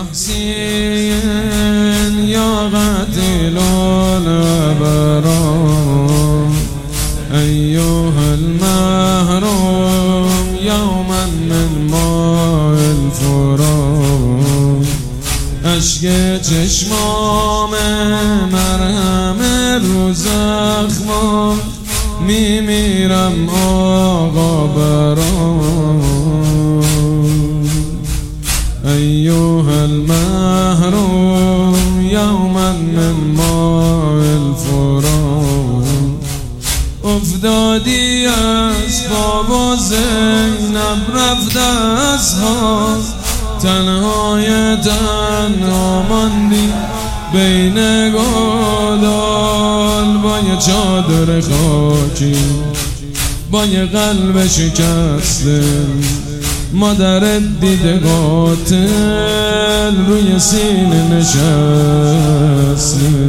حسين يا قتيل الأبرار أيها المهروم يوما من ماء الفرات اشک چشمام مرهم رو زخمام میمیرم آقا برام ایها المحروم یوما من ماء الفرات افتادی از بابا زینب رفت از ها تنهای تنها ماندی بین گودال با یه چادر خاکی با یه قلب شکسته مادرت دیده قاتل روی سینه نشسته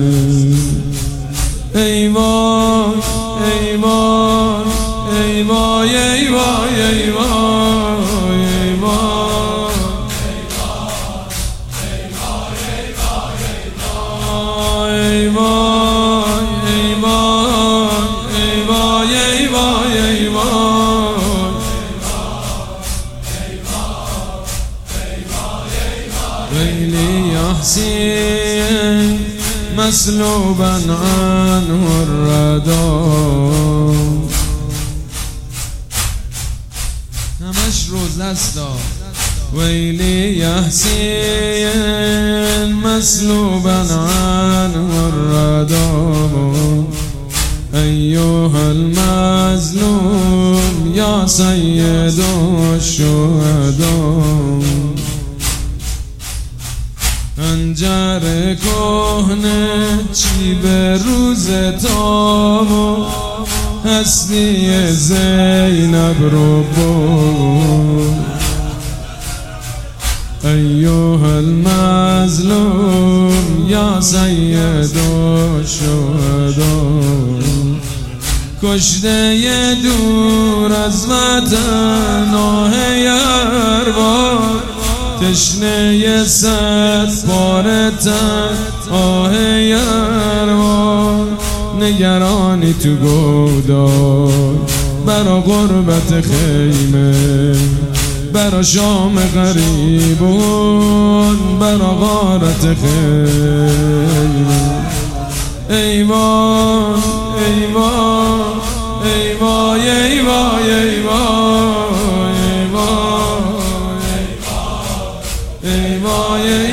ای وای ای وای ای وای ای وای ای وای ای وای ويلي يا حسين مسلوبا عنه الردى همش روز است ويلي يا حسين مسلوبا عنه الردى أيها المظلوم يا سيد الشهداء خنجر کهنه چی به روز تابو هستی زینب رو بود ایها المظلوم یا سید الشهداء کشته دور از وطن آه ارباب تشنه صد پاره تن آه یروان نگرانی تو گودال برا غربت خیمه برا شام غریبون برا غارت خیمه ای وای ای وای ای وای ای وای ای وای ای وای